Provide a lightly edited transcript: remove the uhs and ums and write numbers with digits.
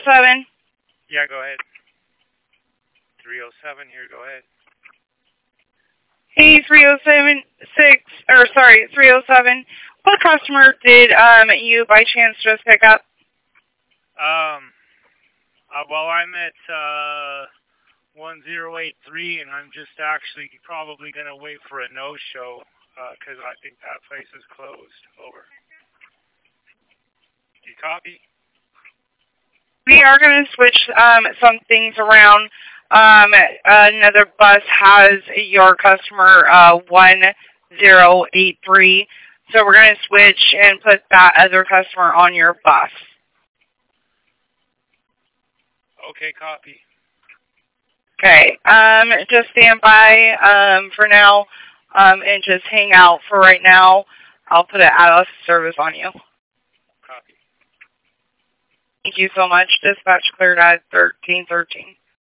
307? Yeah, go ahead. 307 here, go ahead. Hey, 307. What customer did you by chance just pick up? Well, I'm at 1083, and I'm just actually probably going to wait for a no-show because I think that place is closed. Over. You copy? We are going to switch some things around. Another bus has your customer 1083, so we're going to switch and put that other customer on your bus. Okay, copy. Okay, just stand by for now and just hang out for right now. I'll put it out of service on you. Copy. Thank you so much. Dispatch cleared at 1313.